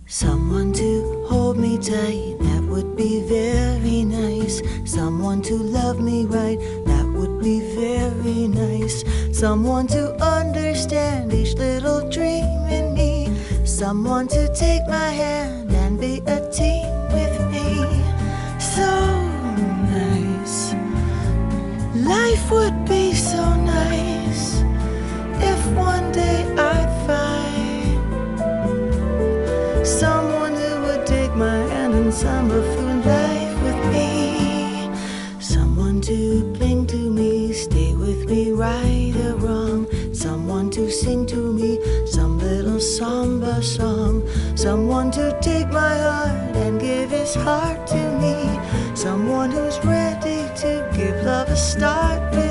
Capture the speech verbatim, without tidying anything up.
Someone to hold me tight, that would be very nice. Someone to love me right, that would be very nice. Someone to understand each little dream in me. Someone to take my hand and be a team with me. So nice. Life would be so nice if one day I'd find someone who would take my hand and summer through life with me. Someone to cling to me, stay with me right or wrong. Someone to sing to me some little samba song. Someone to take my heart and give his heart to me. Someone who's ready to give love a start with